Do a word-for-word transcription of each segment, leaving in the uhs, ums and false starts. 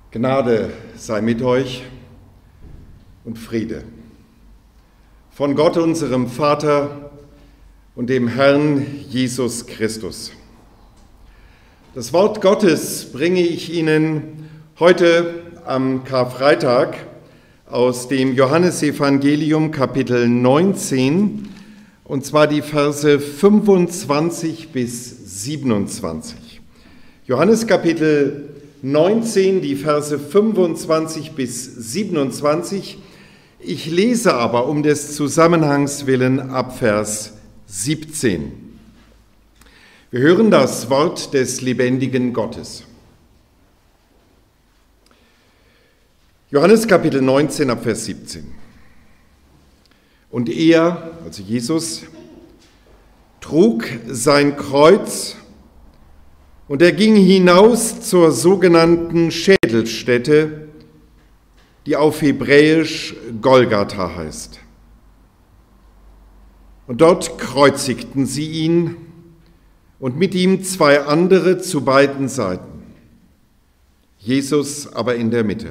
Gnade sei mit euch und Friede von Gott, unserem Vater und dem Herrn Jesus Christus. Das Wort Gottes bringe ich Ihnen heute am Karfreitag aus dem Johannesevangelium Kapitel neunzehn, und zwar die Verse fünfundzwanzig bis siebenundzwanzig. Johannes Kapitel neunzehn, die Verse fünfundzwanzig bis siebenundzwanzig. Ich lese aber um des Zusammenhangs willen ab Vers siebzehn. Wir hören das Wort des lebendigen Gottes. Johannes Kapitel neunzehn ab Vers siebzehn. Und er, also Jesus, trug sein Kreuz und er ging hinaus zur sogenannten Schädelstätte, die auf Hebräisch Golgatha heißt. Und dort kreuzigten sie ihn und mit ihm zwei andere zu beiden Seiten, Jesus aber in der Mitte.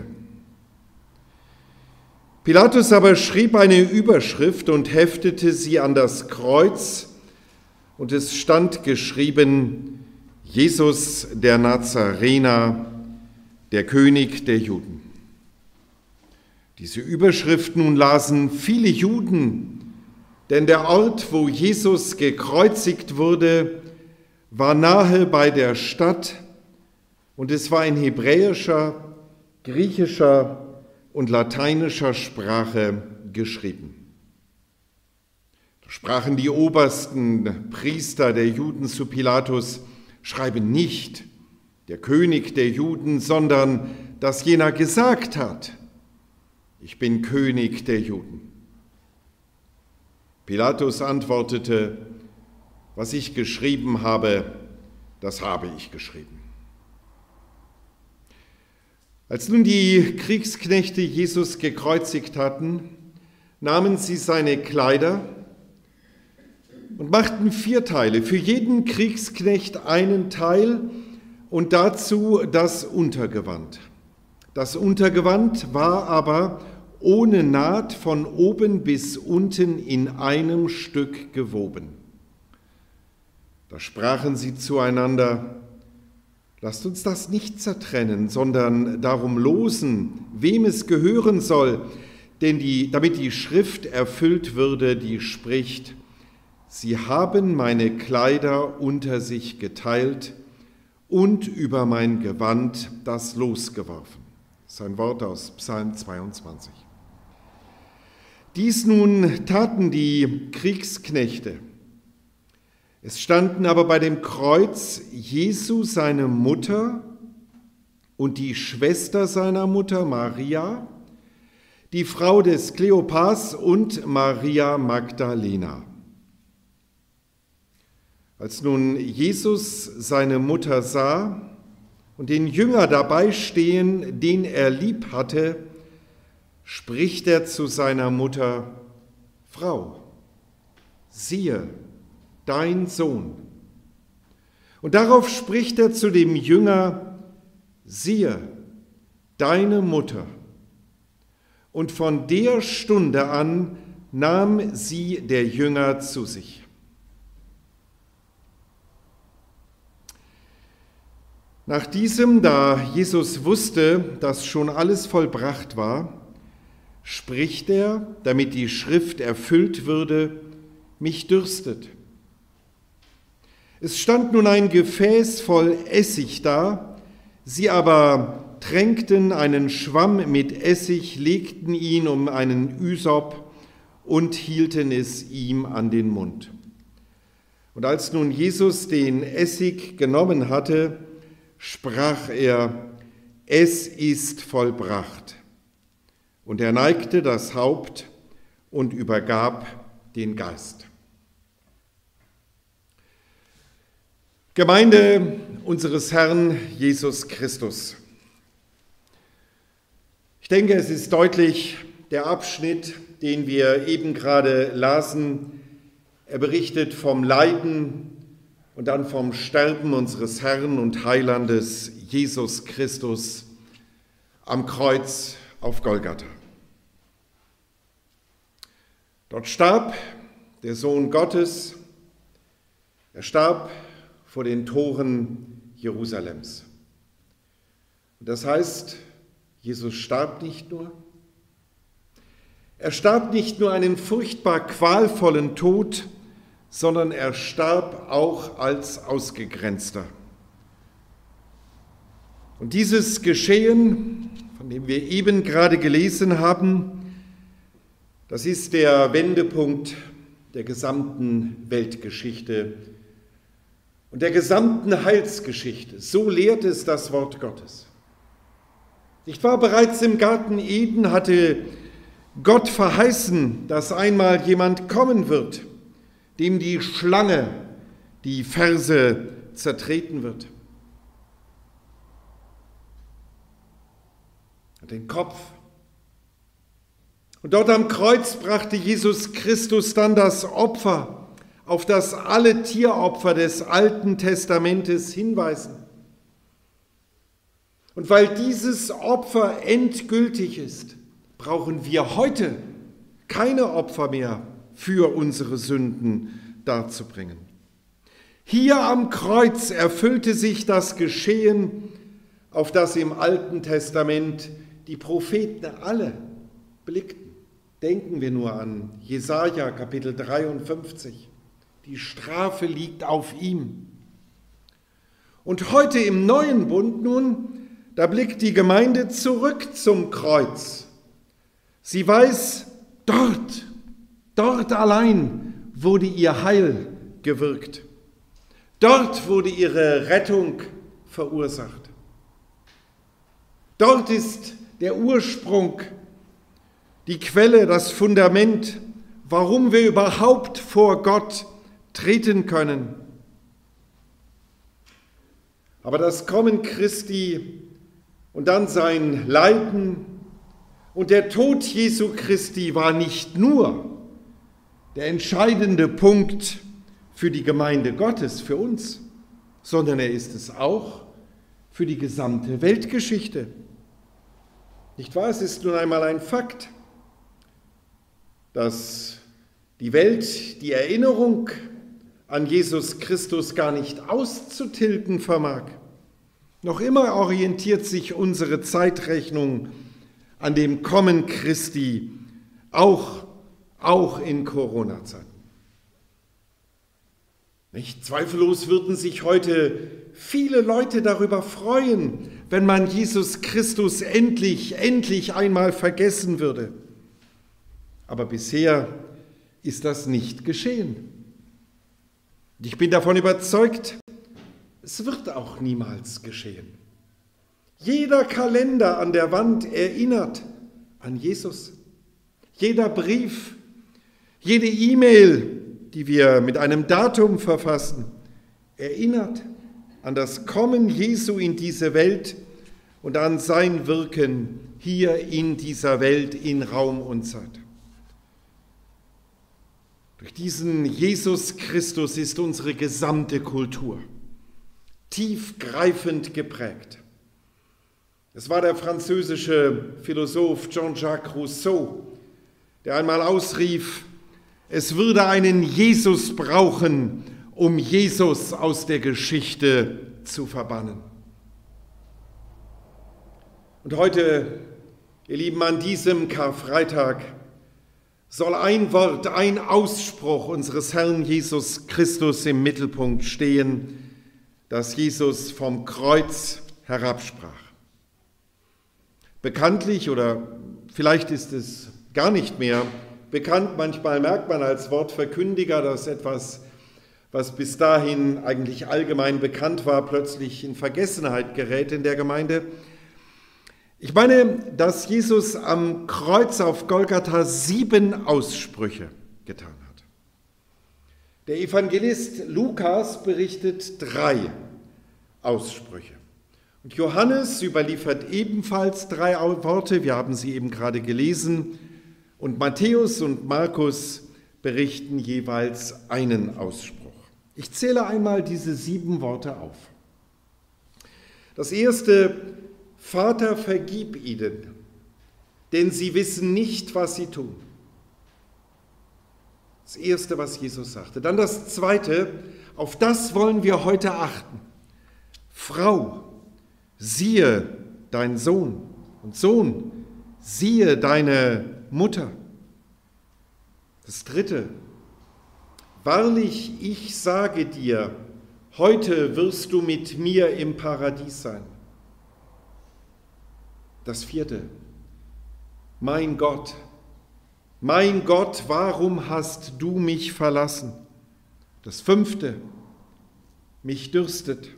Pilatus aber schrieb eine Überschrift und heftete sie an das Kreuz, und es stand geschrieben: Jesus der Nazarener, der König der Juden. Diese Überschrift nun lasen viele Juden, denn der Ort, wo Jesus gekreuzigt wurde, war nahe bei der Stadt, und es war in hebräischer, griechischer und lateinischer Sprache geschrieben. Da sprachen die obersten Priester der Juden zu Pilatus: Schreibe nicht der König der Juden, sondern dass jener gesagt hat: Ich bin König der Juden. Pilatus antwortete: Was ich geschrieben habe, das habe ich geschrieben. Als nun die Kriegsknechte Jesus gekreuzigt hatten, nahmen sie seine Kleider und machten vier Teile, für jeden Kriegsknecht einen Teil und dazu das Untergewand. Das Untergewand war aber ohne Naht von oben bis unten in einem Stück gewoben. Da sprachen sie zueinander: Lasst uns das nicht zertrennen, sondern darum losen, wem es gehören soll, denn die, damit die Schrift erfüllt würde, die spricht: Sie haben meine Kleider unter sich geteilt und über mein Gewand das Los geworfen. Das ist ein Wort aus Psalm zweiundzwanzig. Dies nun taten die Kriegsknechte. Es standen aber bei dem Kreuz Jesu seine Mutter und die Schwester seiner Mutter Maria, die Frau des Kleopas und Maria Magdalena. Als nun Jesus seine Mutter sah und den Jünger dabei stehen, den er lieb hatte, spricht er zu seiner Mutter: Frau, siehe, dein Sohn. Und darauf spricht er zu dem Jünger: Siehe, deine Mutter. Und von der Stunde an nahm sie der Jünger zu sich. Nach diesem, da Jesus wusste, dass schon alles vollbracht war, spricht er, damit die Schrift erfüllt würde: Mich dürstet. Es stand nun ein Gefäß voll Essig da, sie aber tränkten einen Schwamm mit Essig, legten ihn um einen Ysop und hielten es ihm an den Mund. Und als nun Jesus den Essig genommen hatte, sprach er: Es ist vollbracht. Und er neigte das Haupt und übergab den Geist. Gemeinde unseres Herrn Jesus Christus. Ich denke, es ist deutlich, der Abschnitt, den wir eben gerade lasen, er berichtet vom Leiden und dann vom Sterben unseres Herrn und Heilandes Jesus Christus am Kreuz auf Golgatha. Dort starb der Sohn Gottes, er starb vor den Toren Jerusalems. Und das heißt, Jesus starb nicht nur, er starb nicht nur einen furchtbar qualvollen Tod, sondern er starb auch als Ausgegrenzter. Und dieses Geschehen, von dem wir eben gerade gelesen haben, das ist der Wendepunkt der gesamten Weltgeschichte und der gesamten Heilsgeschichte. So lehrt es das Wort Gottes. Nicht wahr? Bereits im Garten Eden hatte Gott verheißen, dass einmal jemand kommen wird, dem die Schlange die Ferse zertreten wird. Den Kopf. Und dort am Kreuz brachte Jesus Christus dann das Opfer, auf das alle Tieropfer des Alten Testamentes hinweisen. Und weil dieses Opfer endgültig ist, brauchen wir heute keine Opfer mehr für unsere Sünden darzubringen. Hier am Kreuz erfüllte sich das Geschehen, auf das im Alten Testament die Propheten alle blickten. Denken wir nur an Jesaja Kapitel dreiundfünfzig. Die Strafe liegt auf ihm. Und heute im neuen Bund nun, da blickt die Gemeinde zurück zum Kreuz. Sie weiß, dort, dort allein wurde ihr Heil gewirkt. Dort wurde ihre Rettung verursacht. Dort ist der Ursprung, die Quelle, das Fundament, warum wir überhaupt vor Gott treten können. Aber das Kommen Christi und dann sein Leiden und der Tod Jesu Christi war nicht nur der entscheidende Punkt für die Gemeinde Gottes, für uns, sondern er ist es auch für die gesamte Weltgeschichte. Nicht wahr? Es ist nun einmal ein Fakt, dass die Welt die Erinnerung an Jesus Christus gar nicht auszutilgen vermag. Noch immer orientiert sich unsere Zeitrechnung an dem Kommen Christi, auch, auch in Corona-Zeiten. Nicht zweifellos würden sich heute viele Leute darüber freuen, wenn man Jesus Christus endlich, endlich einmal vergessen würde. Aber bisher ist das nicht geschehen. Und ich bin davon überzeugt, es wird auch niemals geschehen. Jeder Kalender an der Wand erinnert an Jesus. Jeder Brief, jede E-Mail, die wir mit einem Datum verfassen, erinnert an das Kommen Jesu in diese Welt und an sein Wirken hier in dieser Welt in Raum und Zeit. Durch diesen Jesus Christus ist unsere gesamte Kultur tiefgreifend geprägt. Es war der französische Philosoph Jean-Jacques Rousseau, der einmal ausrief, es würde einen Jesus brauchen, um Jesus aus der Geschichte zu verbannen. Und heute, ihr Lieben, an diesem Karfreitag soll ein Wort, ein Ausspruch unseres Herrn Jesus Christus im Mittelpunkt stehen, das Jesus vom Kreuz herabsprach. Bekanntlich, oder vielleicht ist es gar nicht mehr bekannt, manchmal merkt man als Wortverkündiger, dass etwas, was bis dahin eigentlich allgemein bekannt war, plötzlich in Vergessenheit gerät in der Gemeinde. Ich meine, dass Jesus am Kreuz auf Golgatha sieben Aussprüche getan hat. Der Evangelist Lukas berichtet drei Aussprüche. Und Johannes überliefert ebenfalls drei Worte, wir haben sie eben gerade gelesen, und Matthäus und Markus berichten jeweils einen Ausspruch. Ich zähle einmal diese sieben Worte auf. Das erste Vater, vergib ihnen, denn sie wissen nicht, was sie tun. Das Erste, was Jesus sagte. Dann das Zweite, auf das wollen wir heute achten. Frau, siehe dein Sohn, und Sohn, siehe deine Mutter. Das Dritte, wahrlich, ich sage dir, heute wirst du mit mir im Paradies sein. Das Vierte, mein Gott, mein Gott, warum hast du mich verlassen? Das Fünfte, mich dürstet.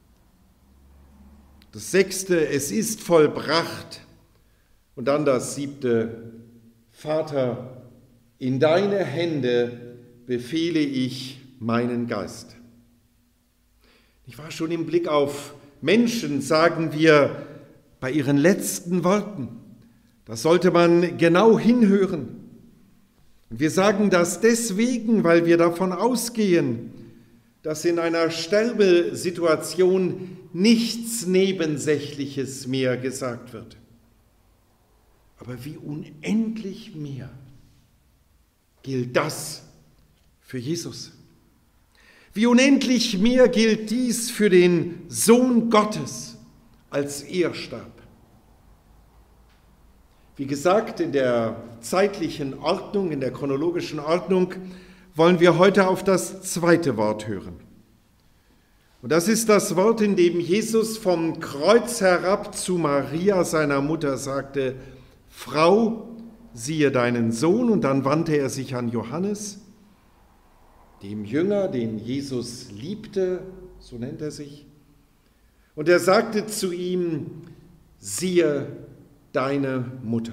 Das Sechste, es ist vollbracht. Und dann das Siebte, Vater, in deine Hände befehle ich meinen Geist. Ich war schon im Blick auf Menschen, sagen wir bei ihren letzten Worten. Das sollte man genau hinhören. Und wir sagen das deswegen, weil wir davon ausgehen, dass in einer Sterbesituation nichts Nebensächliches mehr gesagt wird. Aber wie unendlich mehr gilt das für Jesus. Wie unendlich mehr gilt dies für den Sohn Gottes, als er starb. Wie gesagt, in der zeitlichen Ordnung, in der chronologischen Ordnung, wollen wir heute auf das zweite Wort hören. Und das ist das Wort, in dem Jesus vom Kreuz herab zu Maria, seiner Mutter, sagte, Frau, siehe deinen Sohn, und dann wandte er sich an Johannes, dem Jünger, den Jesus liebte, so nennt er sich, und er sagte zu ihm, siehe deine Mutter.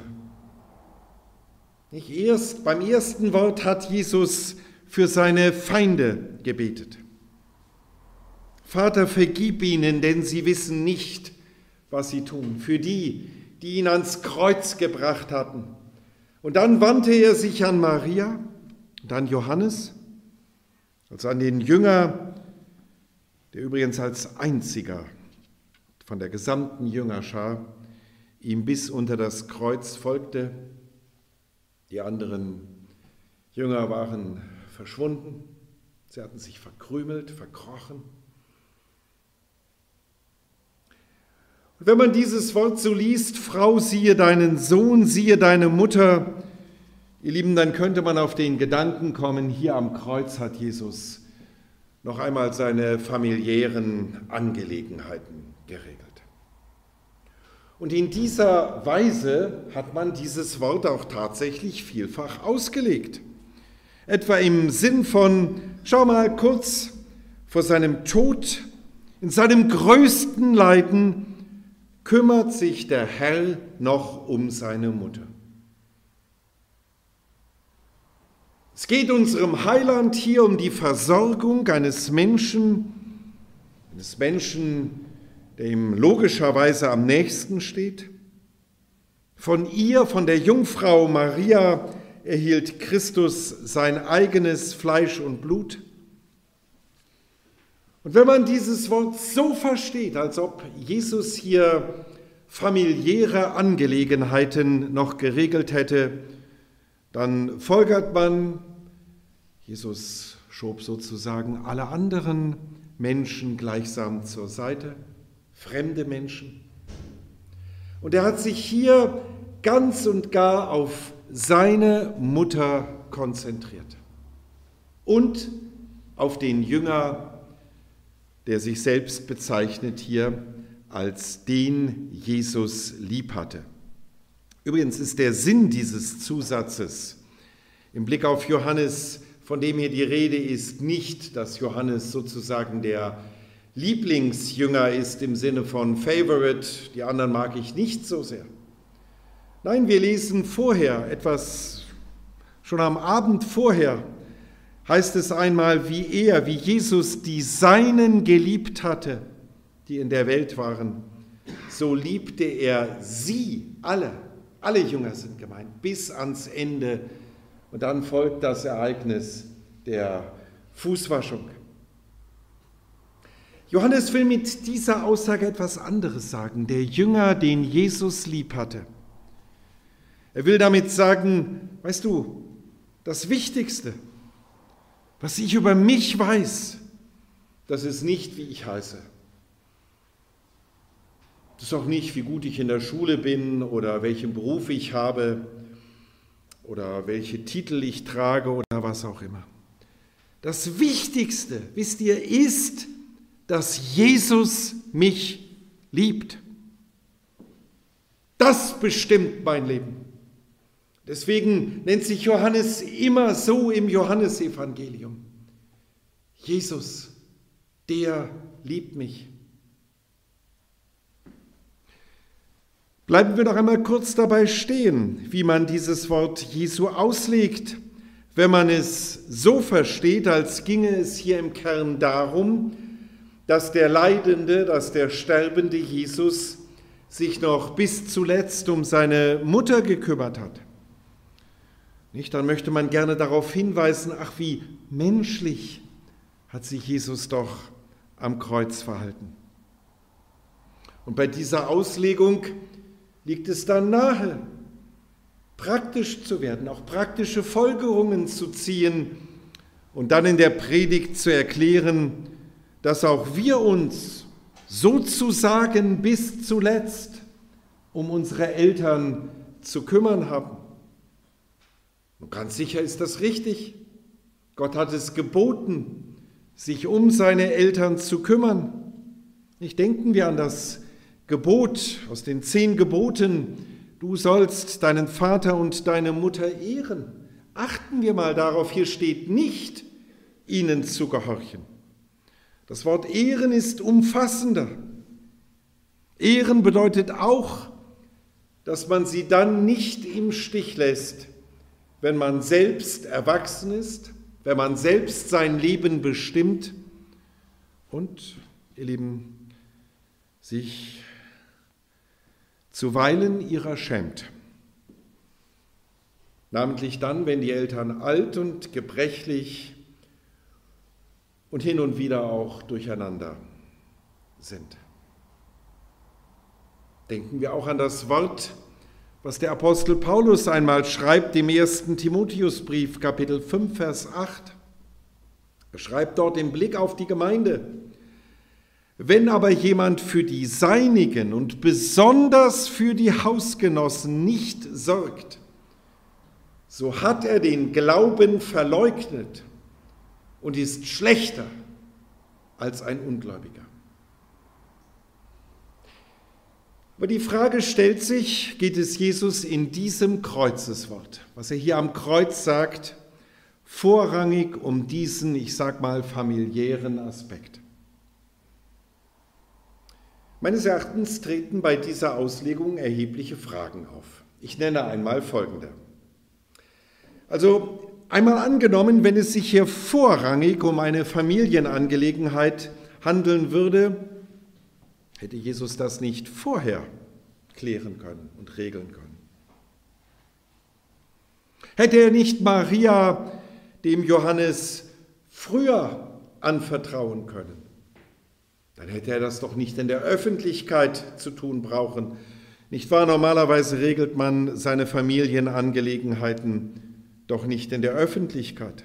Nicht erst, beim ersten Wort hat Jesus für seine Feinde gebetet. Vater, vergib ihnen, denn sie wissen nicht, was sie tun. Für die, die ihn ans Kreuz gebracht hatten. Und dann wandte er sich an Maria und an Johannes, also an den Jünger, der übrigens als einziger von der gesamten Jüngerschar ihm bis unter das Kreuz folgte. Die anderen Jünger waren verschwunden, sie hatten sich verkrümelt, verkrochen. Und wenn man dieses Wort so liest, Frau, siehe deinen Sohn, siehe deine Mutter, ihr Lieben, dann könnte man auf den Gedanken kommen, hier am Kreuz hat Jesus noch einmal seine familiären Angelegenheiten geregelt. Und in dieser Weise hat man dieses Wort auch tatsächlich vielfach ausgelegt. Etwa im Sinn von, schau mal kurz vor seinem Tod, in seinem größten Leiden, kümmert sich der Herr noch um seine Mutter. Es geht unserem Heiland hier um die Versorgung eines Menschen, eines Menschen, der ihm logischerweise am nächsten steht. Von ihr, von der Jungfrau Maria, erhielt Christus sein eigenes Fleisch und Blut. Und wenn man dieses Wort so versteht, als ob Jesus hier familiäre Angelegenheiten noch geregelt hätte, dann folgert man, Jesus schob sozusagen alle anderen Menschen gleichsam zur Seite, fremde Menschen. Und er hat sich hier ganz und gar auf seine Mutter konzentriert und auf den Jünger, der sich selbst bezeichnet hier als den Jesus lieb hatte. Übrigens ist der Sinn dieses Zusatzes im Blick auf Johannes, von dem hier die Rede ist, nicht, dass Johannes sozusagen der Lieblingsjünger ist im Sinne von Favorite, die anderen mag ich nicht so sehr. Nein, wir lesen vorher, etwas schon am Abend vorher, heißt es einmal, wie er, wie Jesus die Seinen geliebt hatte, die in der Welt waren, so liebte er sie alle. Alle Jünger sind gemeint, bis ans Ende. Und dann folgt das Ereignis der Fußwaschung. Johannes will mit dieser Aussage etwas anderes sagen. Der Jünger, den Jesus lieb hatte. Er will damit sagen, weißt du, das Wichtigste, was ich über mich weiß, das ist nicht, wie ich heiße. Das ist auch nicht, wie gut ich in der Schule bin oder welchen Beruf ich habe oder welche Titel ich trage oder was auch immer. Das Wichtigste, wisst ihr, ist, dass Jesus mich liebt. Das bestimmt mein Leben. Deswegen nennt sich Johannes immer so im Johannesevangelium. Jesus, der liebt mich. Bleiben wir noch einmal kurz dabei stehen, wie man dieses Wort Jesu auslegt, wenn man es so versteht, als ginge es hier im Kern darum, dass der leidende, dass der sterbende Jesus sich noch bis zuletzt um seine Mutter gekümmert hat. Nicht, dann möchte man gerne darauf hinweisen, ach, wie menschlich hat sich Jesus doch am Kreuz verhalten. Und bei dieser Auslegung liegt es dann nahe, praktisch zu werden, auch praktische Folgerungen zu ziehen und dann in der Predigt zu erklären, dass auch wir uns sozusagen bis zuletzt um unsere Eltern zu kümmern haben. Und ganz sicher ist das richtig. Gott hat es geboten, sich um seine Eltern zu kümmern. Nicht denken wir an das Gebot aus den zehn Geboten, du sollst deinen Vater und deine Mutter ehren. Achten wir mal darauf, hier steht nicht, ihnen zu gehorchen. Das Wort ehren ist umfassender. Ehren bedeutet auch, dass man sie dann nicht im Stich lässt, wenn man selbst erwachsen ist, wenn man selbst sein Leben bestimmt und, ihr Lieben, sich zuweilen ihrer schämt. Namentlich dann, wenn die Eltern alt und gebrechlich und hin und wieder auch durcheinander sind. Denken wir auch an das Wort, was der Apostel Paulus einmal schreibt im ersten Timotheusbrief, Kapitel fünf, Vers acht. Er schreibt dort im Blick auf die Gemeinde: Wenn aber jemand für die Seinigen und besonders für die Hausgenossen nicht sorgt, so hat er den Glauben verleugnet und ist schlechter als ein Ungläubiger. Aber die Frage stellt sich, geht es Jesus in diesem Kreuzeswort, was er hier am Kreuz sagt, vorrangig um diesen, ich sag mal, familiären Aspekt? Meines Erachtens treten bei dieser Auslegung erhebliche Fragen auf. Ich nenne einmal folgende. Also einmal angenommen, wenn es sich hier vorrangig um eine Familienangelegenheit handeln würde, hätte Jesus das nicht vorher klären können und regeln können? Hätte er nicht Maria dem Johannes früher anvertrauen können? Dann hätte er das doch nicht in der Öffentlichkeit zu tun brauchen. Nicht wahr? Normalerweise regelt man seine Familienangelegenheiten doch nicht in der Öffentlichkeit.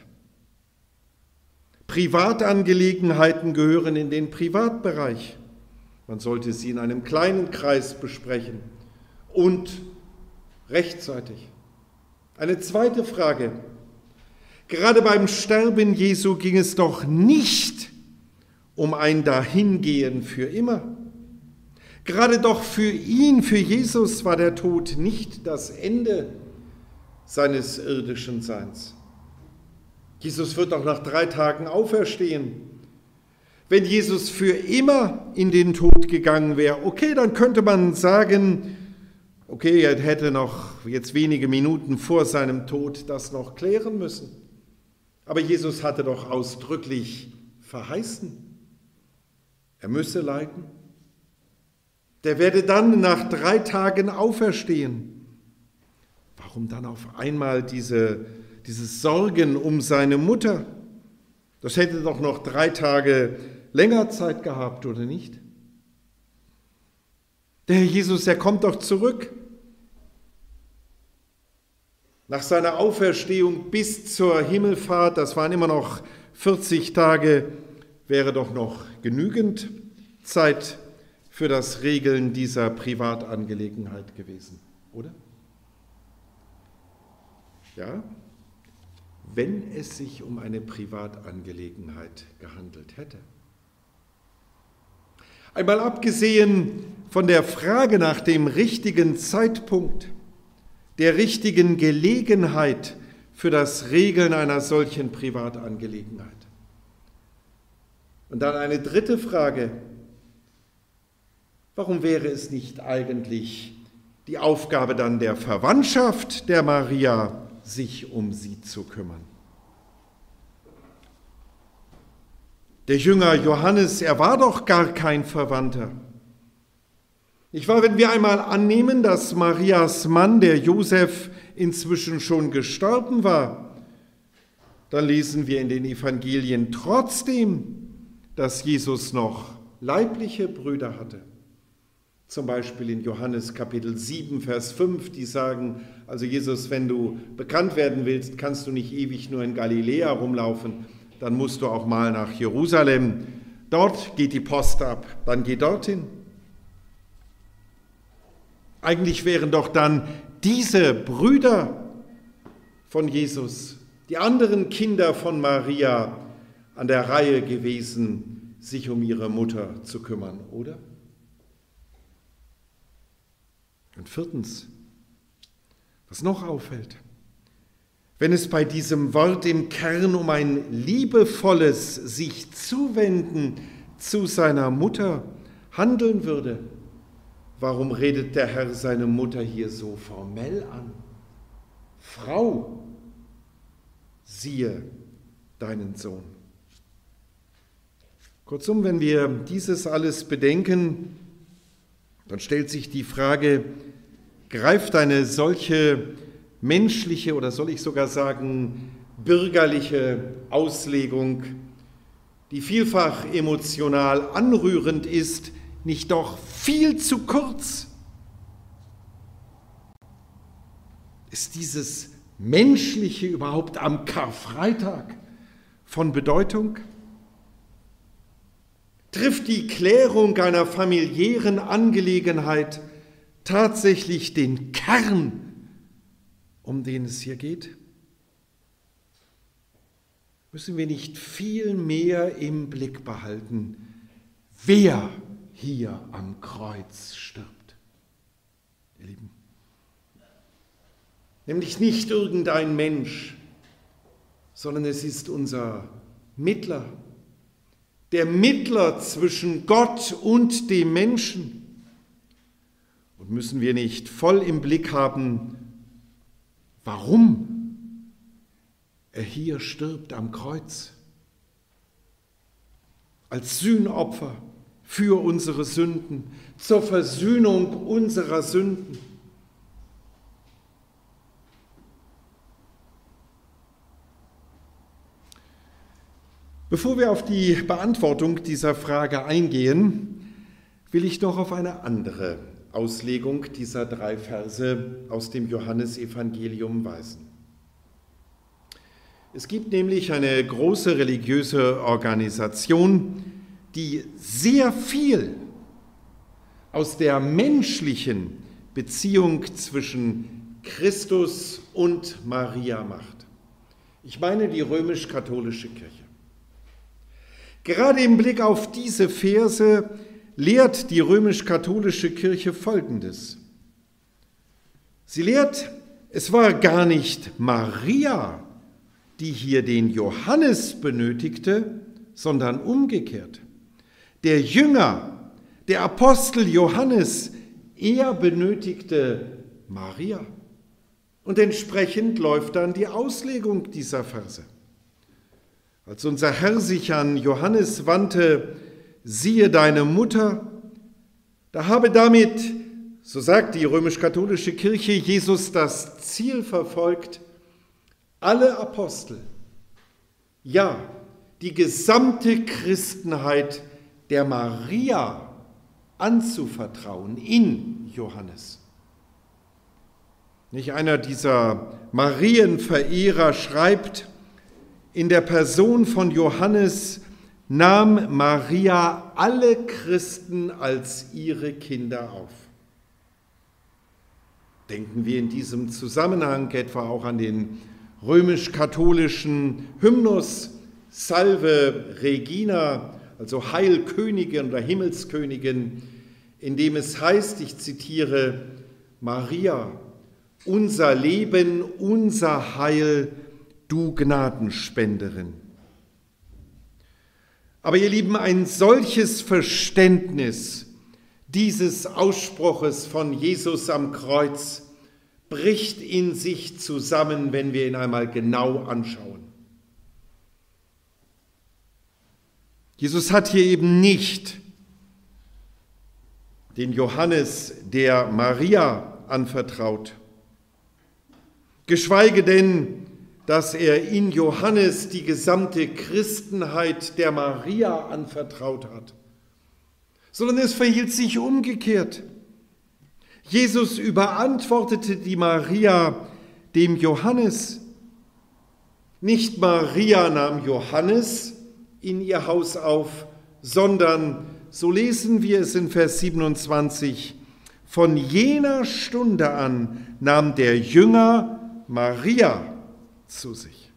Privatangelegenheiten gehören in den Privatbereich. Man sollte sie in einem kleinen Kreis besprechen und rechtzeitig. Eine zweite Frage. Gerade beim Sterben Jesu ging es doch nicht um ein Dahingehen für immer. Gerade doch für ihn, für Jesus, war der Tod nicht das Ende seines irdischen Seins. Jesus wird auch nach drei Tagen auferstehen. Wenn Jesus für immer in den Tod gegangen wäre, okay, dann könnte man sagen, okay, er hätte noch jetzt wenige Minuten vor seinem Tod das noch klären müssen. Aber Jesus hatte doch ausdrücklich verheißen, er müsse leiden. Der werde dann nach drei Tagen auferstehen. Warum dann auf einmal diese, diese Sorgen um seine Mutter? Das hätte doch noch drei Tage länger Zeit gehabt, oder nicht? Der Herr Jesus, er kommt doch zurück. Nach seiner Auferstehung bis zur Himmelfahrt, das waren immer noch vierzig Tage, wäre doch noch genügend Zeit für das Regeln dieser Privatangelegenheit gewesen, oder? Ja, wenn es sich um eine Privatangelegenheit gehandelt hätte. Einmal abgesehen von der Frage nach dem richtigen Zeitpunkt, der richtigen Gelegenheit für das Regeln einer solchen Privatangelegenheit. Und dann eine dritte Frage: Warum wäre es nicht eigentlich die Aufgabe dann der Verwandtschaft der Maria, sich um sie zu kümmern? Der Jünger Johannes, er war doch gar kein Verwandter. Nicht wahr, wenn wir einmal annehmen, dass Marias Mann, der Josef, inzwischen schon gestorben war, dann lesen wir in den Evangelien trotzdem, dass Jesus noch leibliche Brüder hatte. Zum Beispiel in Johannes Kapitel sieben, Vers fünf, die sagen, also Jesus, wenn du bekannt werden willst, kannst du nicht ewig nur in Galiläa rumlaufen, dann musst du auch mal nach Jerusalem. Dort geht die Post ab, dann geh dorthin. Eigentlich wären doch dann diese Brüder von Jesus, die anderen Kinder von Maria, an der Reihe gewesen, sich um ihre Mutter zu kümmern, oder? Und viertens, was noch auffällt, wenn es bei diesem Wort im Kern um ein liebevolles sich zuwenden zu seiner Mutter handeln würde, warum redet der Herr seine Mutter hier so formell an? Frau, siehe deinen Sohn. Kurzum, wenn wir dieses alles bedenken, dann stellt sich die Frage, greift eine solche menschliche oder soll ich sogar sagen bürgerliche Auslegung, die vielfach emotional anrührend ist, nicht doch viel zu kurz? Ist dieses Menschliche überhaupt am Karfreitag von Bedeutung? Trifft die Klärung einer familiären Angelegenheit tatsächlich den Kern, um den es hier geht? Müssen wir nicht viel mehr im Blick behalten, wer hier am Kreuz stirbt, ihr Lieben? Nämlich nicht irgendein Mensch, sondern es ist unser Mittler, der Mittler zwischen Gott und dem Menschen. Und müssen wir nicht voll im Blick haben, warum er hier stirbt am Kreuz? Als Sühnopfer für unsere Sünden, zur Versöhnung unserer Sünden. Bevor wir auf die Beantwortung dieser Frage eingehen, will ich noch auf eine andere Auslegung dieser drei Verse aus dem Johannesevangelium weisen. Es gibt nämlich eine große religiöse Organisation, die sehr viel aus der menschlichen Beziehung zwischen Christus und Maria macht. Ich meine die römisch-katholische Kirche. Gerade im Blick auf diese Verse lehrt die römisch-katholische Kirche Folgendes. Sie lehrt, es war gar nicht Maria, die hier den Johannes benötigte, sondern umgekehrt. Der Jünger, der Apostel Johannes, er benötigte Maria. Und entsprechend läuft dann die Auslegung dieser Verse. Als unser Herr sich an Johannes wandte, siehe deine Mutter, da habe damit, so sagt die römisch-katholische Kirche, Jesus das Ziel verfolgt, alle Apostel, ja, die gesamte Christenheit der Maria anzuvertrauen in Johannes. Nicht einer dieser Marienverehrer schreibt, in der Person von Johannes nahm Maria alle Christen als ihre Kinder auf. Denken wir in diesem Zusammenhang etwa auch an den römisch-katholischen Hymnus Salve Regina, also Heilkönigin oder Himmelskönigin, in dem es heißt, ich zitiere, Maria, unser Leben, unser Heil, du Gnadenspenderin. Aber ihr Lieben, ein solches Verständnis dieses Ausspruches von Jesus am Kreuz bricht in sich zusammen, wenn wir ihn einmal genau anschauen. Jesus hat hier eben nicht den Johannes der Maria anvertraut, geschweige denn, dass er in Johannes die gesamte Christenheit der Maria anvertraut hat, sondern es verhielt sich umgekehrt. Jesus überantwortete die Maria dem Johannes. Nicht Maria nahm Johannes in ihr Haus auf, sondern, so lesen wir es in Vers siebenundzwanzig, von jener Stunde an nahm der Jünger Maria zu sich.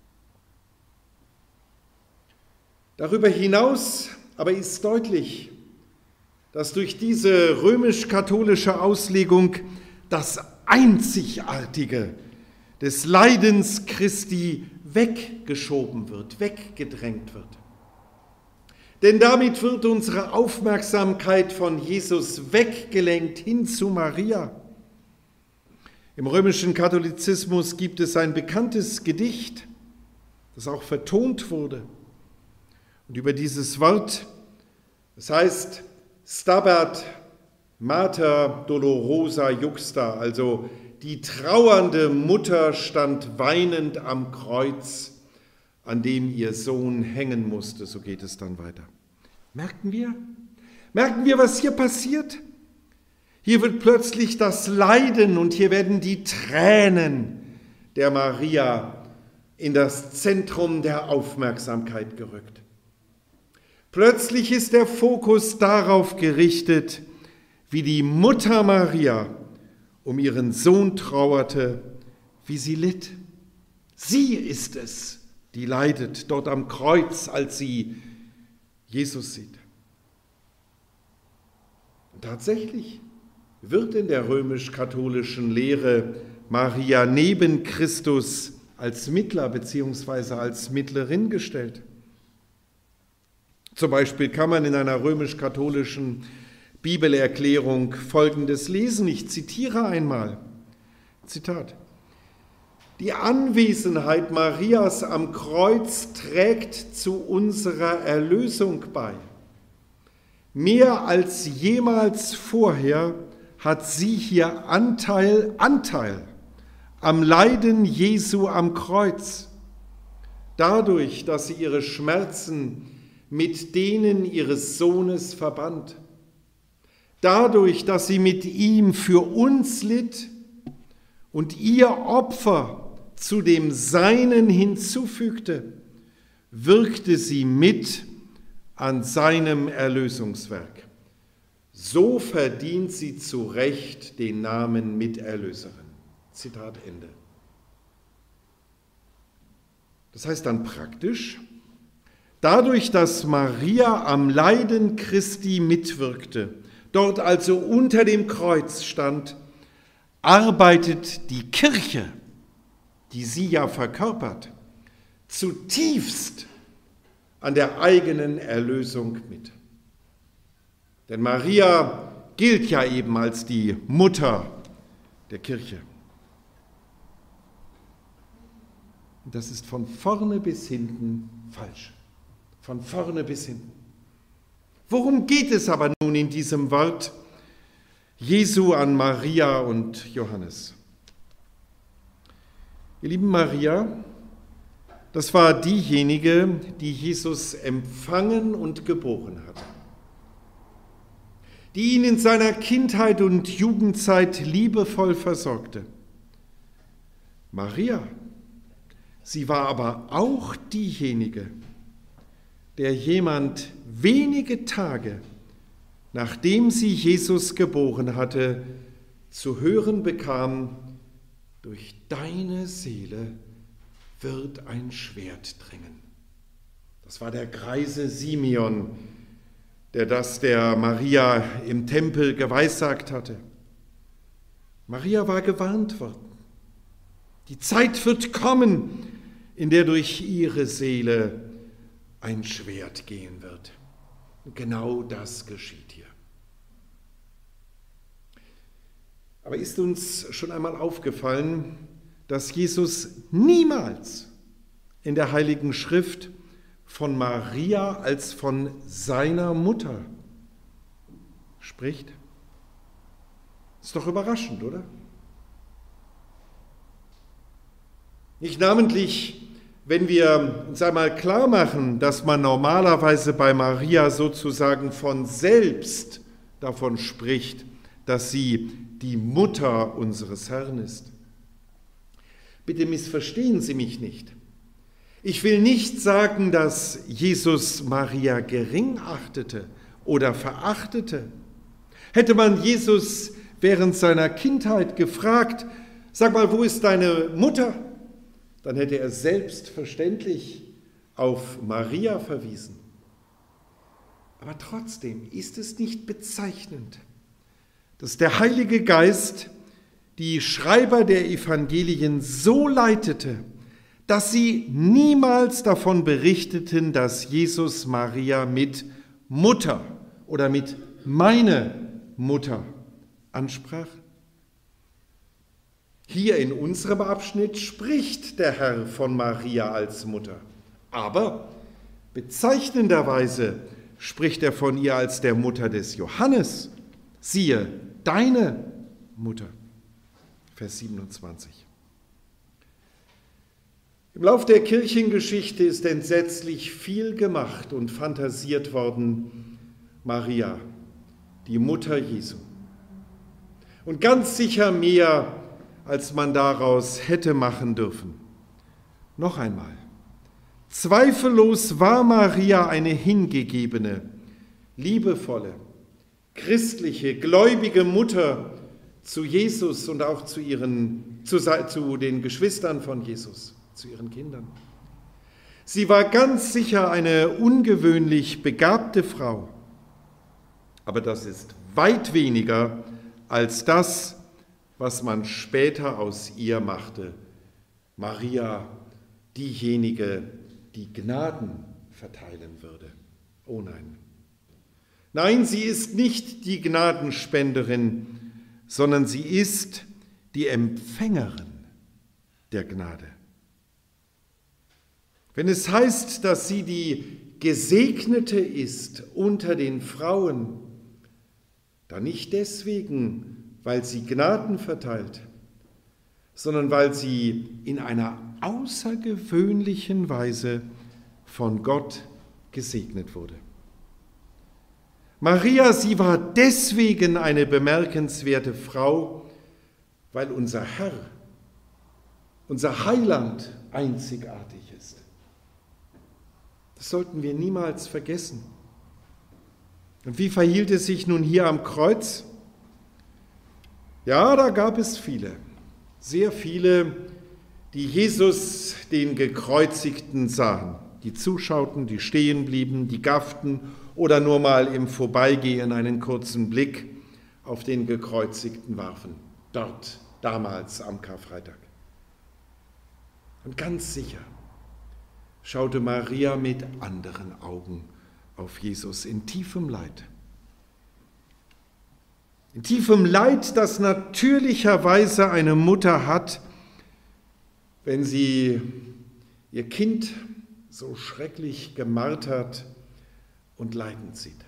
Darüber hinaus aber ist deutlich, dass durch diese römisch-katholische Auslegung das Einzigartige des Leidens Christi weggeschoben wird, weggedrängt wird. Denn damit wird unsere Aufmerksamkeit von Jesus weggelenkt hin zu Maria. Im römischen Katholizismus gibt es ein bekanntes Gedicht, das auch vertont wurde. Und über dieses Wort, das heißt Stabat Mater Dolorosa Juxta, also die trauernde Mutter stand weinend am Kreuz, an dem ihr Sohn hängen musste. So geht es dann weiter. Merken wir? Merken wir, was hier passiert? Hier wird plötzlich das Leiden und hier werden die Tränen der Maria in das Zentrum der Aufmerksamkeit gerückt. Plötzlich ist der Fokus darauf gerichtet, wie die Mutter Maria um ihren Sohn trauerte, wie sie litt. Sie ist es, die leidet dort am Kreuz, als sie Jesus sieht. Und tatsächlich wird in der römisch-katholischen Lehre Maria neben Christus als Mittler bzw. als Mittlerin gestellt. Zum Beispiel kann man in einer römisch-katholischen Bibelerklärung Folgendes lesen. Ich zitiere einmal. Zitat. Die Anwesenheit Marias am Kreuz trägt zu unserer Erlösung bei. Mehr als jemals vorher hat sie hier Anteil, Anteil am Leiden Jesu am Kreuz. Dadurch, dass sie ihre Schmerzen mit denen ihres Sohnes verband. Dadurch, dass sie mit ihm für uns litt und ihr Opfer zu dem Seinen hinzufügte, wirkte sie mit an seinem Erlösungswerk. So verdient sie zu Recht den Namen Miterlöserin. Zitat Ende. Das heißt dann praktisch, dadurch, dass Maria am Leiden Christi mitwirkte, dort also unter dem Kreuz stand, arbeitet die Kirche, die sie ja verkörpert, zutiefst an der eigenen Erlösung mit. Denn Maria gilt ja eben als die Mutter der Kirche. Und das ist von vorne bis hinten falsch. Von vorne bis hinten. Worum geht es aber nun in diesem Wort Jesu an Maria und Johannes? Ihr lieben, Maria Das war diejenige, die Jesus empfangen und geboren hatte, die ihn in seiner Kindheit und Jugendzeit liebevoll versorgte. Maria, sie war aber auch diejenige, der jemand wenige Tage, nachdem sie Jesus geboren hatte, zu hören bekam: Durch deine Seele wird ein Schwert dringen. Das war der greise Simeon, der das der Maria im Tempel geweissagt hatte. Maria war gewarnt worden. Die Zeit wird kommen, in der durch ihre Seele ein Schwert gehen wird. Und genau das geschieht hier. Aber ist uns schon einmal aufgefallen, dass Jesus niemals in der Heiligen Schrift von Maria als von seiner Mutter spricht? Ist doch überraschend, oder? Nicht namentlich, wenn wir uns einmal klar machen, dass man normalerweise bei Maria sozusagen von selbst davon spricht, dass sie die Mutter unseres Herrn ist. Bitte missverstehen Sie mich nicht. Ich will nicht sagen, dass Jesus Maria gering achtete oder verachtete. Hätte man Jesus während seiner Kindheit gefragt: Sag mal, wo ist deine Mutter? Dann hätte er selbstverständlich auf Maria verwiesen. Aber trotzdem ist es nicht bezeichnend, dass der Heilige Geist die Schreiber der Evangelien so leitete, dass sie niemals davon berichteten, dass Jesus Maria mit Mutter oder mit meine Mutter ansprach. Hier in unserem Abschnitt spricht der Herr von Maria als Mutter, aber bezeichnenderweise spricht er von ihr als der Mutter des Johannes. Siehe, deine Mutter. Vers siebenundzwanzig. Im Lauf der Kirchengeschichte ist entsetzlich viel gemacht und fantasiert worden. Maria, die Mutter Jesu. Und ganz sicher mehr, als man daraus hätte machen dürfen. Noch einmal. Zweifellos war Maria eine hingegebene, liebevolle, christliche, gläubige Mutter zu Jesus und auch zu, ihren, zu, zu den Geschwistern von Jesus, zu ihren Kindern. Sie war ganz sicher eine ungewöhnlich begabte Frau, aber das ist weit weniger als das, was man später aus ihr machte. Maria, diejenige, die Gnaden verteilen würde. Oh nein. Nein, sie ist nicht die Gnadenspenderin, sondern sie ist die Empfängerin der Gnade. Wenn es heißt, dass sie die Gesegnete ist unter den Frauen, dann nicht deswegen, weil sie Gnaden verteilt, sondern weil sie in einer außergewöhnlichen Weise von Gott gesegnet wurde. Maria, sie war deswegen eine bemerkenswerte Frau, weil unser Herr, unser Heiland einzigartig ist. Das sollten wir niemals vergessen. Und wie verhielt es sich nun hier am Kreuz? Ja, da gab es viele, sehr viele, die Jesus, den Gekreuzigten, sahen, die zuschauten, die stehen blieben, die gafften oder nur mal im Vorbeigehen einen kurzen Blick auf den Gekreuzigten warfen, dort, damals am Karfreitag. Und ganz sicher schaute Maria mit anderen Augen auf Jesus in tiefem Leid. In tiefem Leid, das natürlicherweise eine Mutter hat, wenn sie ihr Kind so schrecklich gemartert und leidend sieht.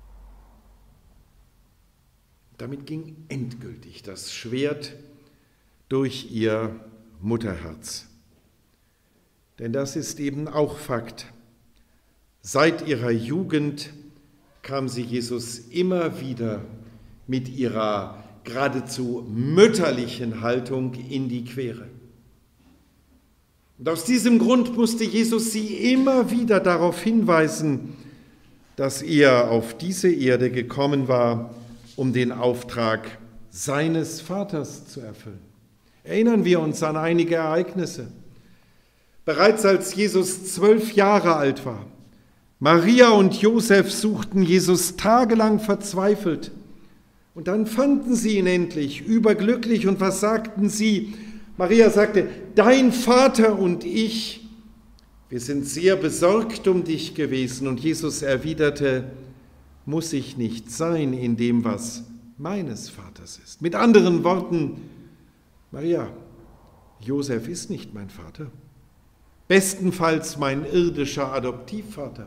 Damit ging endgültig das Schwert durch ihr Mutterherz. Denn das ist eben auch Fakt. Seit ihrer Jugend kam sie Jesus immer wieder mit ihrer geradezu mütterlichen Haltung in die Quere. Und aus diesem Grund musste Jesus sie immer wieder darauf hinweisen, dass er auf diese Erde gekommen war, um den Auftrag seines Vaters zu erfüllen. Erinnern wir uns an einige Ereignisse. Bereits als Jesus zwölf Jahre alt war, Maria und Josef suchten Jesus tagelang verzweifelt. Und dann fanden sie ihn endlich, überglücklich. Und was sagten sie? Maria sagte, dein Vater und ich, wir sind sehr besorgt um dich gewesen. Und Jesus erwiderte, muss ich nicht sein in dem, was meines Vaters ist. Mit anderen Worten, Maria, Josef ist nicht mein Vater. Bestenfalls mein irdischer Adoptivvater.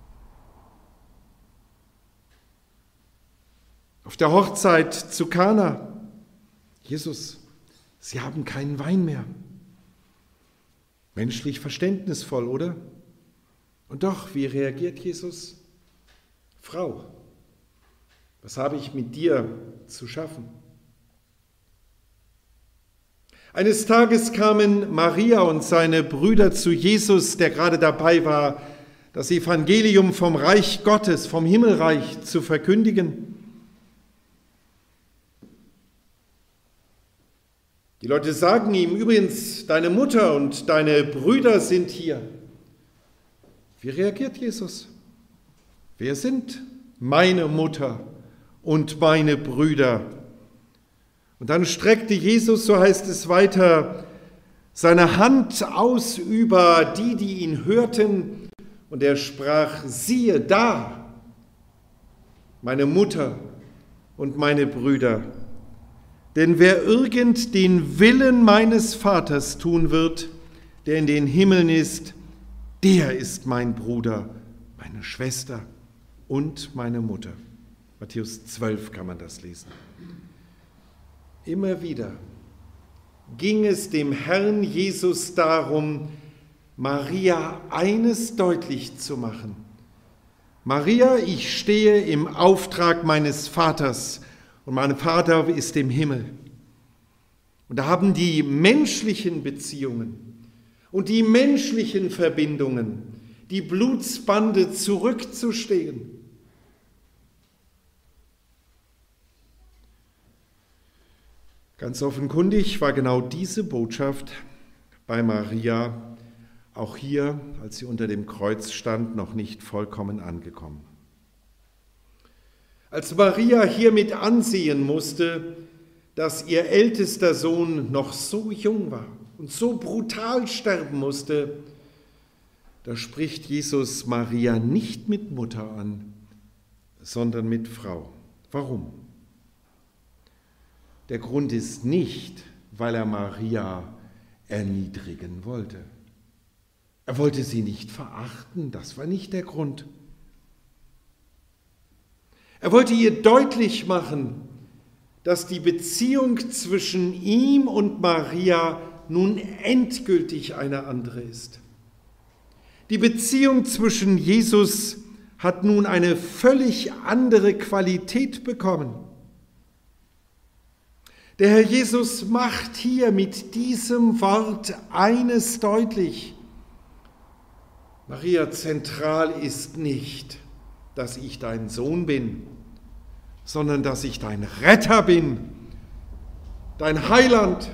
Auf der Hochzeit zu Kana, Jesus, Sie haben keinen Wein mehr. Menschlich verständnisvoll, oder? Und doch, wie reagiert Jesus? Frau, was habe ich mit dir zu schaffen? Eines Tages kamen Maria und seine Brüder zu Jesus, der gerade dabei war, das Evangelium vom Reich Gottes, vom Himmelreich zu verkündigen. Die Leute sagen ihm, übrigens, deine Mutter und deine Brüder sind hier. Wie reagiert Jesus? Wer sind meine Mutter und meine Brüder? Und dann streckte Jesus, so heißt es weiter, seine Hand aus über die, die ihn hörten, und er sprach, siehe da, meine Mutter und meine Brüder. Denn wer irgend den Willen meines Vaters tun wird, der in den Himmeln ist, der ist mein Bruder, meine Schwester und meine Mutter. Matthäus zwölf kann man das lesen. Immer wieder ging es dem Herrn Jesus darum, Maria eines deutlich zu machen. Maria, ich stehe im Auftrag meines Vaters und mein Vater ist im Himmel. Und da haben die menschlichen Beziehungen und die menschlichen Verbindungen, die Blutsbande zurückzustehen. Ganz offenkundig war genau diese Botschaft bei Maria auch hier, als sie unter dem Kreuz stand, noch nicht vollkommen angekommen. Als Maria hiermit ansehen musste, dass ihr ältester Sohn noch so jung war und so brutal sterben musste, da spricht Jesus Maria nicht mit Mutter an, sondern mit Frau. Warum? Der Grund ist nicht, weil er Maria erniedrigen wollte. Er wollte sie nicht verachten, das war nicht der Grund. Er wollte ihr deutlich machen, dass die Beziehung zwischen ihm und Maria nun endgültig eine andere ist. Die Beziehung zwischen Jesus hat nun eine völlig andere Qualität bekommen. Der Herr Jesus macht hier mit diesem Wort eines deutlich. Maria, zentral ist nicht, dass ich dein Sohn bin, sondern dass ich dein Retter bin, dein Heiland.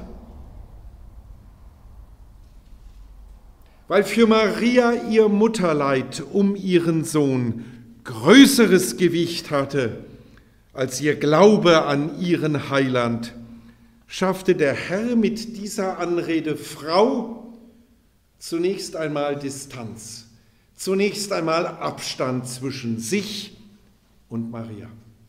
Weil für Maria ihr Mutterleid um ihren Sohn größeres Gewicht hatte als ihr Glaube an ihren Heiland, schaffte der Herr mit dieser Anrede Frau zunächst einmal Distanz, zunächst einmal Abstand zwischen sich und Maria.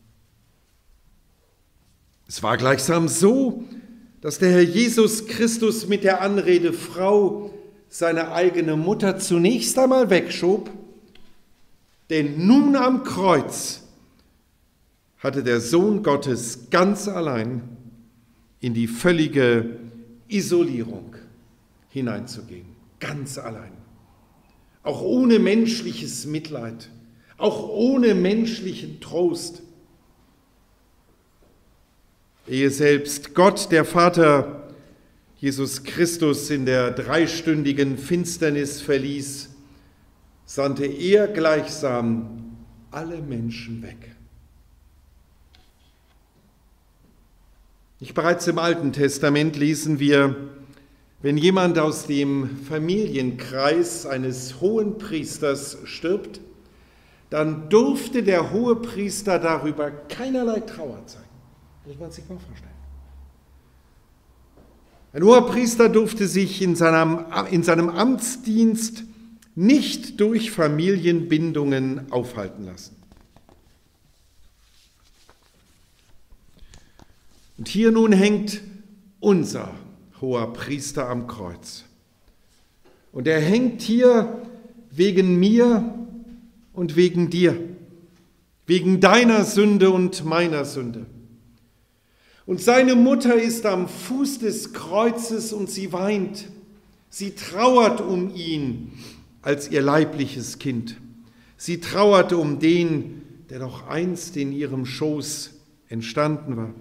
Es war gleichsam so, dass der Herr Jesus Christus mit der Anrede Frau seine eigene Mutter zunächst einmal wegschob, denn nun am Kreuz hatte der Sohn Gottes ganz allein in die völlige Isolierung hineinzugehen. ganz allein. Auch ohne menschliches Mitleid, auch ohne menschlichen Trost. Ehe selbst Gott, der Vater, Jesus Christus in der dreistündigen Finsternis verließ, sandte er gleichsam alle Menschen weg. Nicht bereits im Alten Testament lesen wir, wenn jemand aus dem Familienkreis eines Hohenpriesters stirbt, dann durfte der Hohepriester darüber keinerlei Trauer zeigen. Muss man sich mal vorstellen. Ein Hohepriester durfte sich in seinem, in seinem Amtsdienst nicht durch Familienbindungen aufhalten lassen. Und hier nun hängt unser Hoherpriester am Kreuz. Und er hängt hier wegen mir und wegen dir, wegen deiner Sünde und meiner Sünde. Und seine Mutter ist am Fuß des Kreuzes und sie weint. Sie trauert um ihn als ihr leibliches Kind. Sie trauert um den, der doch einst in ihrem Schoß entstanden war.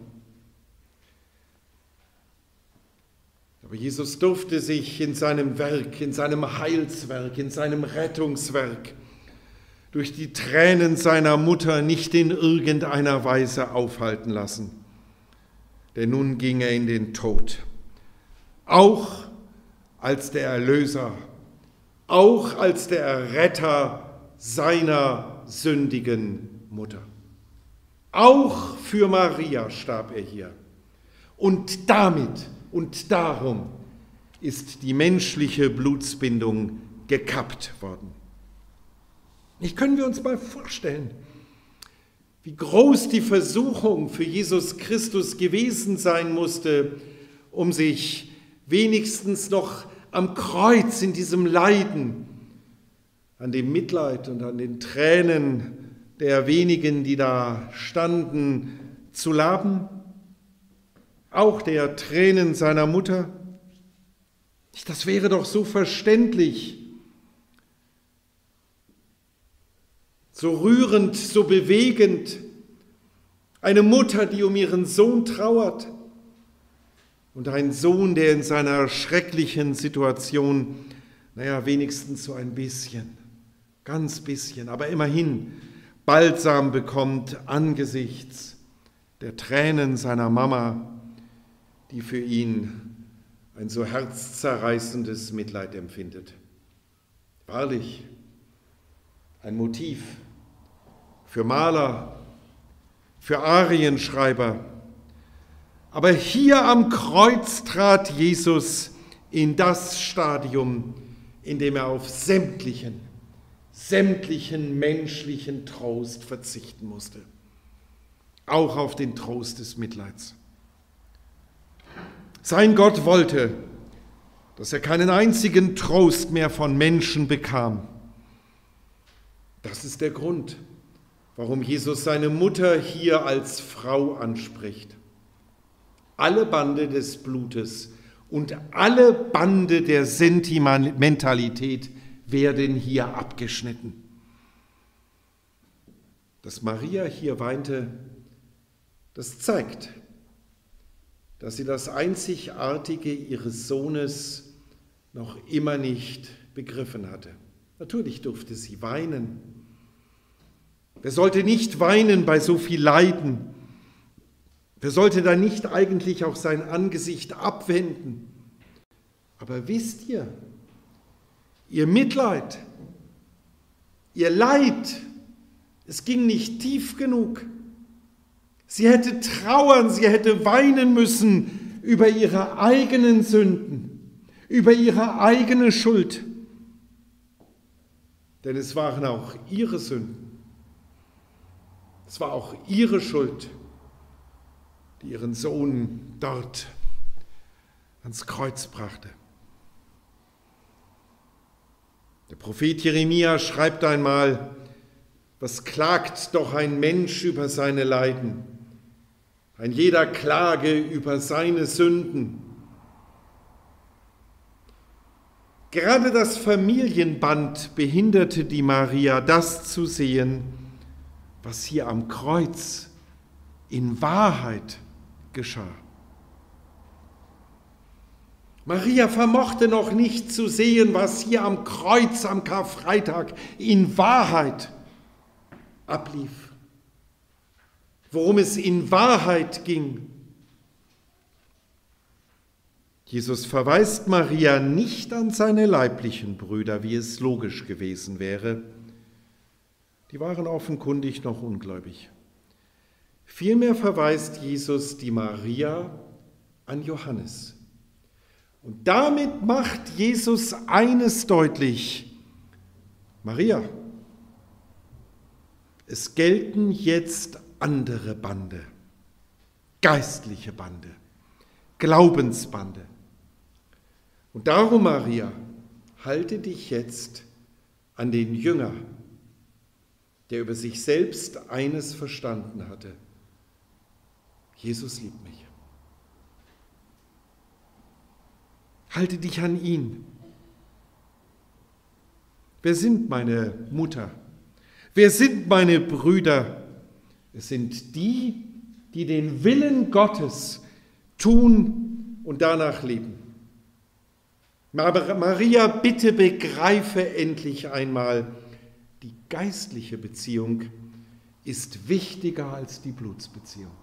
Aber Jesus durfte sich in seinem Werk, in seinem Heilswerk, in seinem Rettungswerk durch die Tränen seiner Mutter nicht in irgendeiner Weise aufhalten lassen. Denn nun ging er in den Tod, auch als der Erlöser, auch als der Retter seiner sündigen Mutter. Auch für Maria starb er hier. Und damit und darum ist die menschliche Blutsbindung gekappt worden. Nicht können wir uns mal vorstellen, wie groß die Versuchung für Jesus Christus gewesen sein musste, um sich wenigstens noch am Kreuz in diesem Leiden, an dem Mitleid und an den Tränen der wenigen, die da standen, zu laben, auch der Tränen seiner Mutter. Das wäre doch so verständlich, so rührend, so bewegend. Eine Mutter, die um ihren Sohn trauert und ein Sohn, der in seiner schrecklichen Situation, naja, wenigstens so ein bisschen, ganz bisschen, aber immerhin Balsam bekommt angesichts der Tränen seiner Mama, die für ihn ein so herzzerreißendes Mitleid empfindet. Wahrlich, ein Motiv für Maler, für Arienschreiber. Aber hier am Kreuz trat Jesus in das Stadium, in dem er auf sämtlichen, sämtlichen menschlichen Trost verzichten musste. Auch auf den Trost des Mitleids. Sein Gott wollte, dass er keinen einzigen Trost mehr von Menschen bekam. Das ist der Grund, warum Jesus seine Mutter hier als Frau anspricht. Alle Bande des Blutes und alle Bande der Sentimentalität werden hier abgeschnitten. Dass Maria hier weinte, das zeigt, dass sie das Einzigartige ihres Sohnes noch immer nicht begriffen hatte. Natürlich durfte sie weinen. Wer sollte nicht weinen bei so viel Leiden? Wer sollte da nicht eigentlich auch sein Angesicht abwenden? Aber wisst ihr, ihr Mitleid, ihr Leid, es ging nicht tief genug. Sie hätte trauern, sie hätte weinen müssen über ihre eigenen Sünden, über ihre eigene Schuld. Denn es waren auch ihre Sünden. Es war auch ihre Schuld, die ihren Sohn dort ans Kreuz brachte. Der Prophet Jeremia schreibt einmal: Was klagt doch ein Mensch über seine Leiden? Ein jeder klage über seine Sünden. Gerade das Familienband behinderte die Maria, das zu sehen, was hier am Kreuz in Wahrheit geschah. Maria vermochte noch nicht zu sehen, was hier am Kreuz am Karfreitag in Wahrheit ablief, worum es in Wahrheit ging. Jesus verweist Maria nicht an seine leiblichen Brüder, wie es logisch gewesen wäre. Die waren offenkundig noch ungläubig. Vielmehr verweist Jesus die Maria an Johannes. Und damit macht Jesus eines deutlich: Maria, es gelten jetzt andere Bande, geistliche Bande, Glaubensbande. Und darum, Maria, halte dich jetzt an den Jünger, der über sich selbst eines verstanden hatte: Jesus liebt mich. Halte dich an ihn. Wer sind meine Mutter? Wer sind meine Brüder? Es sind die, die den Willen Gottes tun und danach leben. Maria, bitte begreife endlich einmal, die geistliche Beziehung ist wichtiger als die Blutsbeziehung.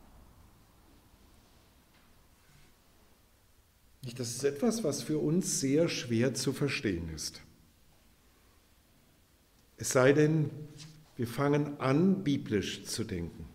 Das ist etwas, was für uns sehr schwer zu verstehen ist. Es sei denn, wir fangen an, biblisch zu denken.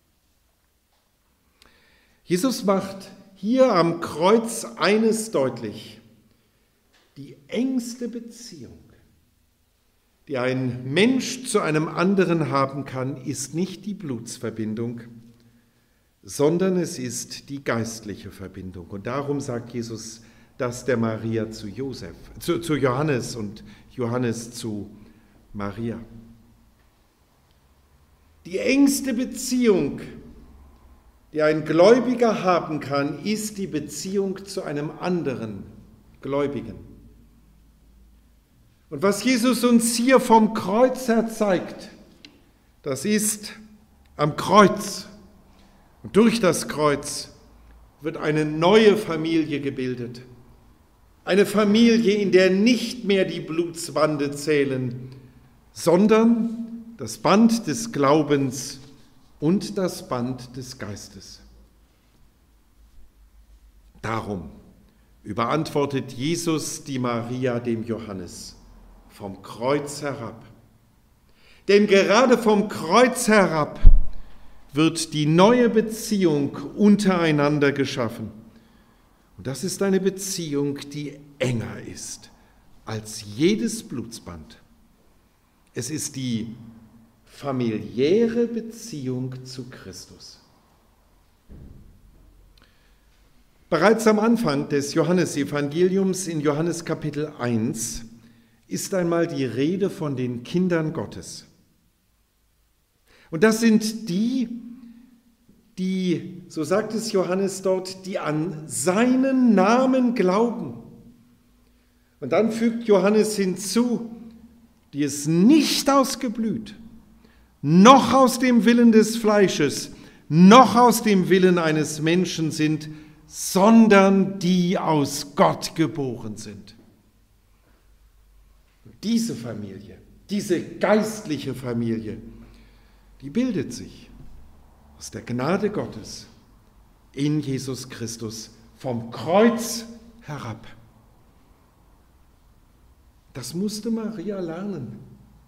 Jesus macht hier am Kreuz eines deutlich: Die engste Beziehung, die ein Mensch zu einem anderen haben kann, ist nicht die Blutsverbindung, sondern es ist die geistliche Verbindung. Und darum sagt Jesus das der Maria zu Josef, zu, zu Johannes und Johannes zu Maria. Die engste Beziehung, die ein Gläubiger haben kann, ist die Beziehung zu einem anderen Gläubigen. Und was Jesus uns hier vom Kreuz her zeigt, das ist am Kreuz. Und durch das Kreuz wird eine neue Familie gebildet. Eine Familie, in der nicht mehr die Blutsbande zählen, sondern das Band des Glaubens und das Band des Geistes. Darum überantwortet Jesus die Maria dem Johannes vom Kreuz herab. Denn gerade vom Kreuz herab wird die neue Beziehung untereinander geschaffen. Und das ist eine Beziehung, die enger ist als jedes Blutsband. Es ist die familiäre Beziehung zu Christus. Bereits am Anfang des Johannesevangeliums in Johannes Kapitel eins ist einmal die Rede von den Kindern Gottes. Und das sind die, die, so sagt es Johannes dort, die an seinen Namen glauben. Und dann fügt Johannes hinzu, die es nicht aus Geblüt, noch aus dem Willen des Fleisches, noch aus dem Willen eines Menschen sind, sondern die aus Gott geboren sind. Und diese Familie, diese geistliche Familie, die bildet sich aus der Gnade Gottes in Jesus Christus vom Kreuz herab. Das musste Maria lernen.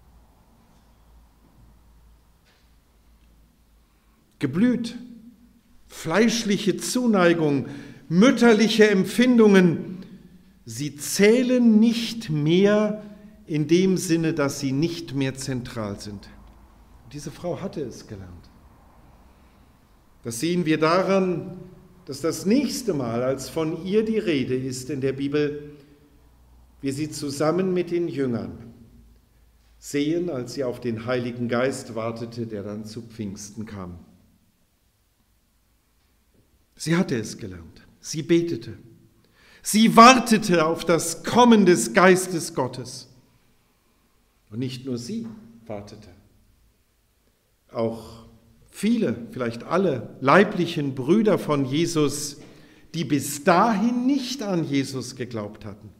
Geblüt, fleischliche Zuneigung, mütterliche Empfindungen, sie zählen nicht mehr in dem Sinne, dass sie nicht mehr zentral sind. Diese Frau hatte es gelernt. Das sehen wir daran, dass das nächste Mal, als von ihr die Rede ist in der Bibel, wir sie zusammen mit den Jüngern sehen, als sie auf den Heiligen Geist wartete, der dann zu Pfingsten kam. Sie hatte es gelernt. Sie betete. Sie wartete auf das Kommen des Geistes Gottes. Und nicht nur sie wartete. Auch viele, vielleicht alle leiblichen Brüder von Jesus, die bis dahin nicht an Jesus geglaubt hatten.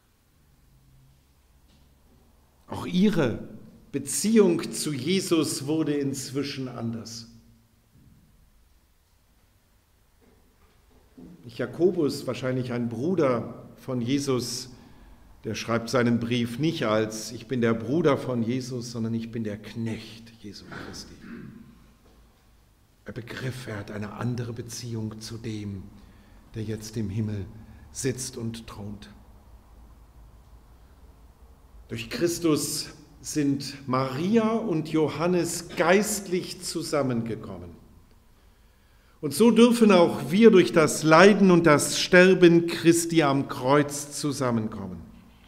Auch ihre Beziehung zu Jesus wurde inzwischen anders. Jakobus, wahrscheinlich ein Bruder von Jesus, der schreibt seinen Brief nicht als ich bin der Bruder von Jesus, sondern ich bin der Knecht Jesu Christi. Er begriff, er hat eine andere Beziehung zu dem, der jetzt im Himmel sitzt und thront. Durch Christus sind Maria und Johannes geistlich zusammengekommen. Und so dürfen auch wir durch das Leiden und das Sterben Christi am Kreuz zusammenkommen.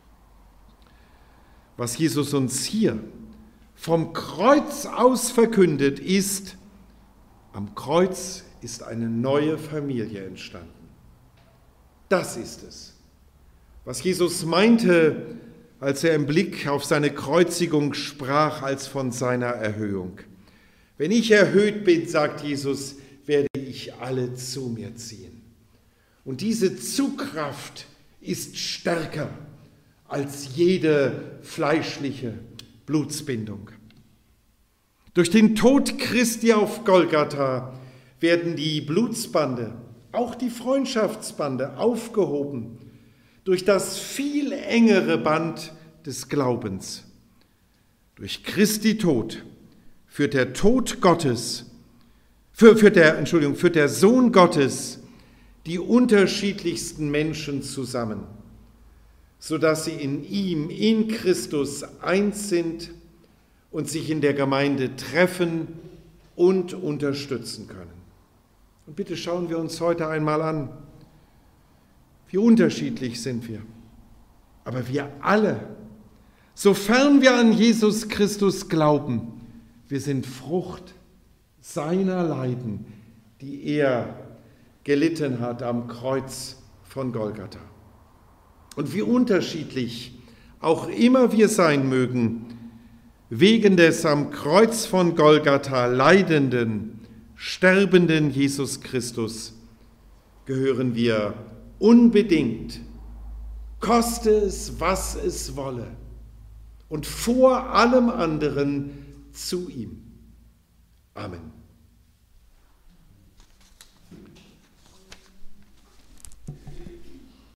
Was Jesus uns hier vom Kreuz aus verkündet, ist, am Kreuz ist eine neue Familie entstanden. Das ist es, was Jesus meinte, als er im Blick auf seine Kreuzigung sprach, als von seiner Erhöhung. Wenn ich erhöht bin, sagt Jesus, werde ich alle zu mir ziehen. Und diese Zugkraft ist stärker als jede fleischliche Blutsbindung. Durch den Tod Christi auf Golgatha werden die Blutsbande, auch die Freundschaftsbande, aufgehoben durch das viel engere Band des Glaubens. Durch Christi Tod führt der Tod Gottes, führt der, Entschuldigung, führt der Sohn Gottes die unterschiedlichsten Menschen zusammen, sodass sie in ihm, in Christus eins sind und sich in der Gemeinde treffen und unterstützen können. Und bitte schauen wir uns heute einmal an, wie unterschiedlich sind wir. Aber wir alle, sofern wir an Jesus Christus glauben, wir sind Frucht seiner Leiden, die er gelitten hat am Kreuz von Golgatha. Und wie unterschiedlich auch immer wir sein mögen, wegen des am Kreuz von Golgatha leidenden, sterbenden Jesus Christus gehören wir unbedingt, koste es, was es wolle, und vor allem anderen zu ihm. Amen.